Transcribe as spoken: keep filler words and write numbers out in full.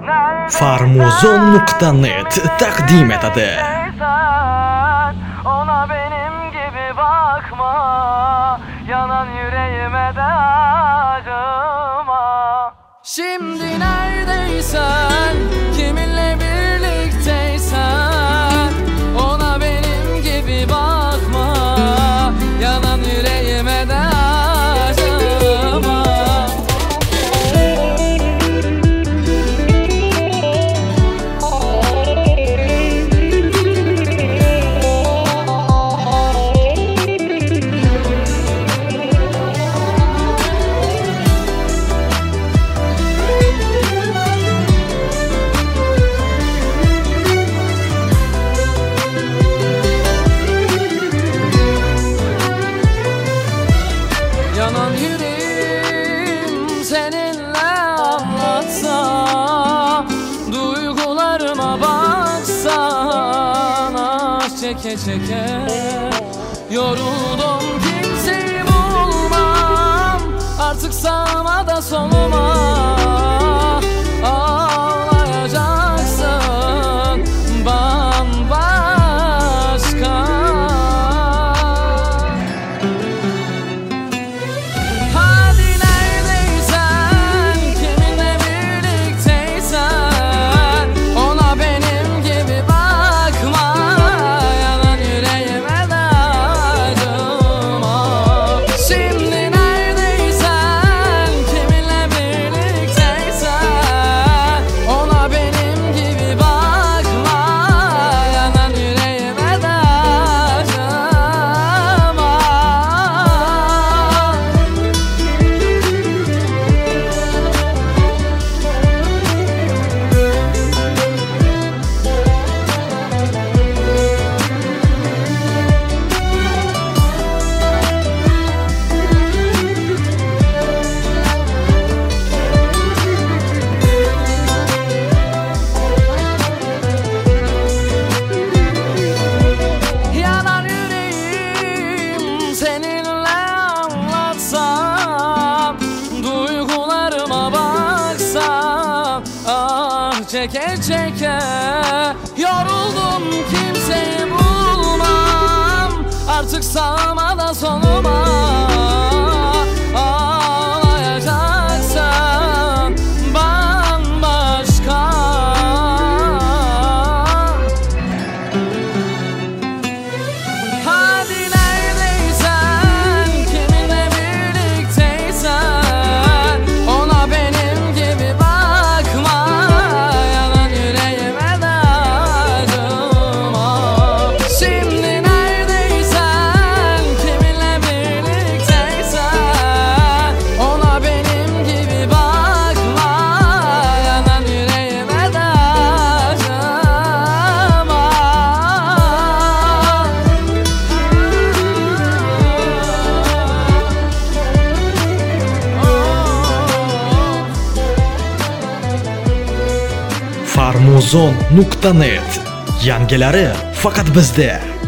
Farmuzon nuqta net taqdim etadi. Ona benim gibi bakma, yanan yüreğime de acıma. Şimdi neredeysen, kiminle birlikteysen, ona benim gibi bakma, yanan yüreğime de acıma. Yanan yüreğim seninle anlatsa, duygularıma baksan, ah çeke çeke yoruldum, kimseyi bulmam artık sağıma da soluma. Ağlayacaksın bambaşka. Seninle anlatsam, duygularıma baksam, ah çeke çeke yoruldum, kimseyi bulmam artık sağıma da soluma. Ağlayacaksın bambaşka. Farmuzon nuqta net yangilari faqat bizda.